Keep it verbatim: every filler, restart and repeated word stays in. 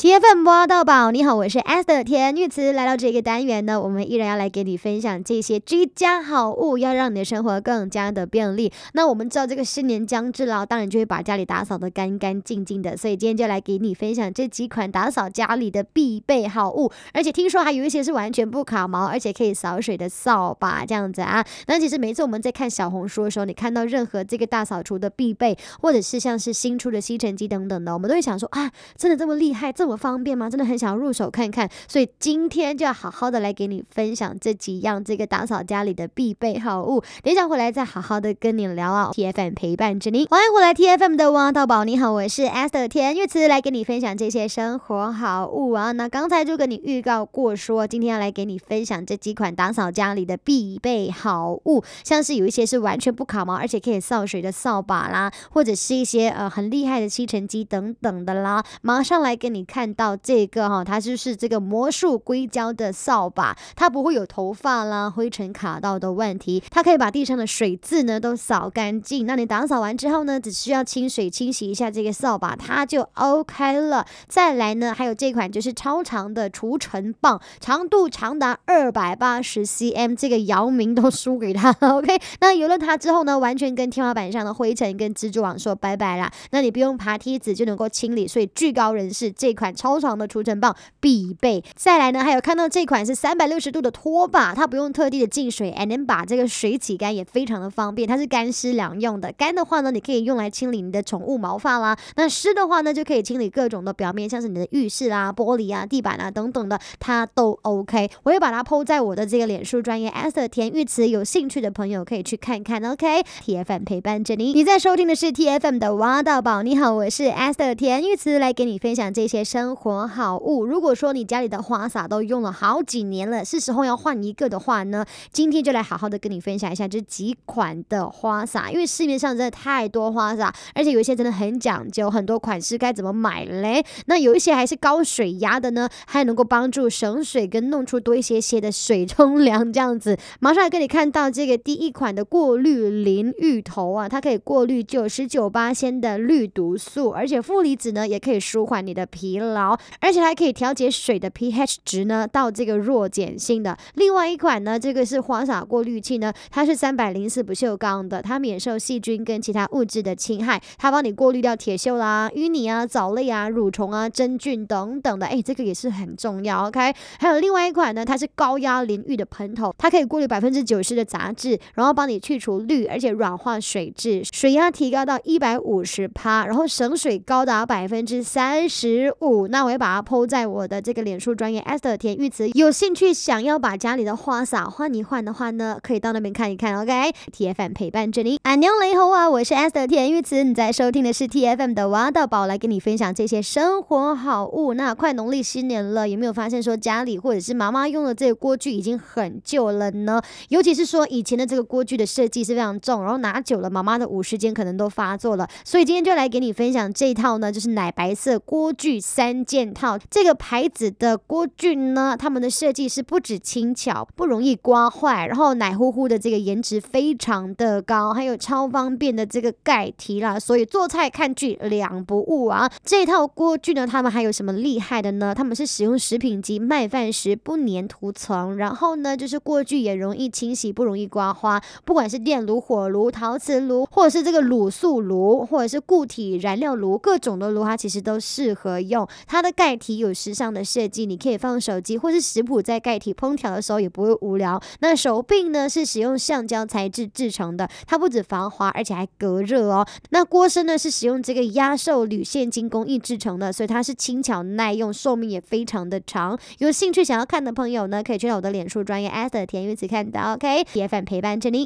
T F M 挖到宝，你好，我是 Esther 田玉慈。来到这个单元呢，我们依然要来给你分享这些居家好物，要让你的生活更加的便利。那我们知道这个新年将至了，当然就会把家里打扫得干干净净的，所以今天就来给你分享这几款打扫家里的必备好物。而且听说还有一些是完全不卡毛，而且可以扫水的扫把这样子啊。那其实每次我们在看小红书的时候，你看到任何这个大扫除的必备，或者是像是新出的吸尘机等等的，我们都会想说啊，真的这么厉害，这么方便吗？真的很想要入手看看，所以今天就要好好的来给你分享这几样这个打扫家里的必备好物。等一下回来再好好的跟你聊啊。T F M 陪伴着你，欢迎回来 T F M 的挖到宝，你好，我是 Esther 田玉慈，来跟你分享这些生活好物啊。那刚才就跟你预告过说，今天要来给你分享这几款打扫家里的必备好物，像是有一些是完全不卡毛，而且可以扫水的扫把啦，或者是一些呃很厉害的吸尘机等等的啦。马上来跟你看到这个哈，它就是这个魔术硅胶的扫把，它不会有头发啦、灰尘卡到的问题，它可以把地上的水渍呢都扫干净。那你打扫完之后呢，只需要清水清洗一下这个扫把，它就 OK 了。再来呢，还有这款就是超长的除尘棒，长度长达二百八十 公分，这个姚明都输给他了 OK。那有了它之后呢，完全跟天花板上的灰尘跟蜘蛛网说拜拜啦。那你不用爬梯子就能够清理，所以巨高人士这款超长的除尘棒必备。再来呢，还有看到这款是三百六十度的拖把，它不用特地的进水，还能把这个水挤干，也非常的方便。它是干湿两用的，干的话呢，你可以用来清理你的宠物毛发啦；那湿的话呢，就可以清理各种的表面，像是你的浴室啊、玻璃啊、地板啊等等的，它都 OK。我会把它 po 在我的这个脸书专页 Esther 田玉慈，有兴趣的朋友可以去看看 OK。T F M 陪伴着你，你在收听的是 T F M 的挖到宝，你好，我是 Esther 田玉慈，来给你分享这些生活好物。如果说你家里的花洒都用了好几年了，是时候要换一个的话呢，今天就来好好的跟你分享一下这几款的花洒。因为市面上真的太多花洒，而且有一些真的很讲究，很多款式该怎么买嘞？那有一些还是高水压的呢，还能够帮助省水跟弄出多一些些的水冲凉这样子。马上来跟你看到这个第一款的过滤淋浴头啊，它可以过滤 百分之九十九 的氯毒素，而且负离子呢也可以舒缓你的疲劳，而且还可以调节水的 pH 值呢到这个弱碱性的。另外一款呢，这个是花洒过滤器呢，它是三百零四不锈钢的，它免受细菌跟其他物质的侵害，它帮你过滤掉铁锈啦、淤泥啊、藻类啊、蠕虫啊、真菌等等的，哎，这个也是很重要 OK。 还有另外一款呢，它是高压淋浴的喷头，它可以过滤 百分之九十 的杂质，然后帮你去除氯，而且软化水质，水压提高到一百五十帕，然后省水高达 百分之三十五。 那我会把它 po 在我的这个脸书专页 Esther 田玉慈，有兴趣想要把家里的花洒换一换的话呢，可以到那边看一看 OK。 T F M 陪伴着你，安妞雷猴啊，我是 Esther 田玉慈，你在收听的是 T F M 的挖到宝，来跟你分享这些生活好物。那快农历新年了，有没有发现说家里或者是妈妈用的这个锅具已经很旧了呢？尤其是说以前的这个锅具的设计是非常重，然后拿久了妈妈的五十肩可能都发作了，所以今天就来给你分享这一套呢，就是奶白色锅具三件套。这个牌子的锅具呢，他们的设计是不止轻巧，不容易刮坏，然后奶乎乎的这个颜值非常的高，还有超方便的这个盖题啦，所以做菜看剧两不误啊。这套锅具呢，他们还有什么厉害的呢？他们是使用食品级麦饭石不粘涂层，然后呢就是锅具也容易清洗，不容易刮花，不管是电炉、火炉、陶瓷炉，或者是这个卤素炉，或者是固体燃料炉，各种的炉它其实都适合用。它的盖体有时尚的设计，你可以放手机或是食谱在盖体烹调的时候也不会无聊。那手柄呢是使用橡胶材质制成的，它不止防滑而且还隔热哦。那锅身呢是使用这个压寿铝现金工艺制成的，所以它是轻巧耐用，寿命也非常的长。有兴趣想要看的朋友呢，可以去到我的脸书专页 Esther 田玉慈看到 OK。 T F M 陪伴着你。